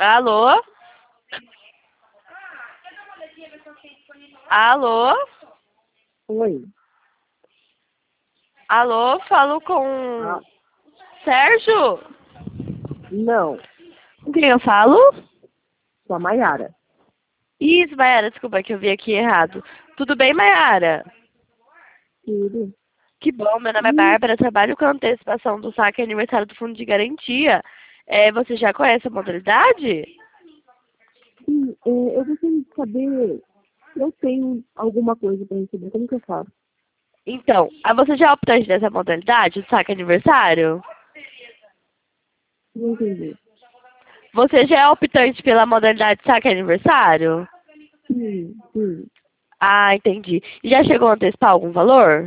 Alô? Alô? Oi. Alô? Falo Ah, com Sérgio? não, Com quem eu falo? sou a Maiara. Isso, Mayara, desculpa que eu vi aqui errado. Tudo bem, Mayara? Tudo. Que bom, meu nome é Sim, Bárbara, trabalho com antecipação do saque aniversário do Fundo de Garantia. Você já conhece a modalidade? sim, eu gostaria de saber se eu tenho alguma coisa para receber. Como que eu faço? Então, você já optou nessa modalidade, do saque aniversário? Não entendi. Você já é optante pela modalidade de saque aniversário? Sim, sim. Ah, entendi. E já chegou a antecipar algum valor?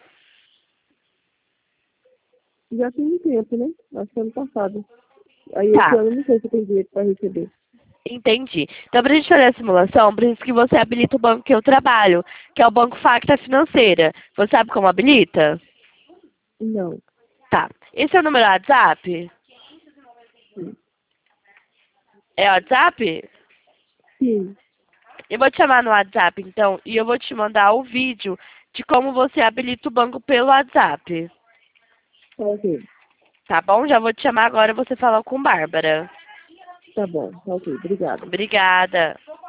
Já tem um tempo, né? Acho que ano passado. Aí esse Tá, ano eu não sei se eu tenho direito para receber. entendi. Então, para a gente fazer a simulação, preciso que você habilite o banco que eu trabalho, que é o Banco Facta Financeira. Você sabe como habilita? Não. Tá. Esse é o número do WhatsApp? Sim. É o WhatsApp? Sim. Eu vou te chamar no WhatsApp, então, e eu vou te mandar o vídeo de como você habilita o banco pelo WhatsApp. Tá ok. Tá bom? Já vou te chamar agora, você fala com Bárbara. Tá bom. Tá ok. Obrigada. Obrigada.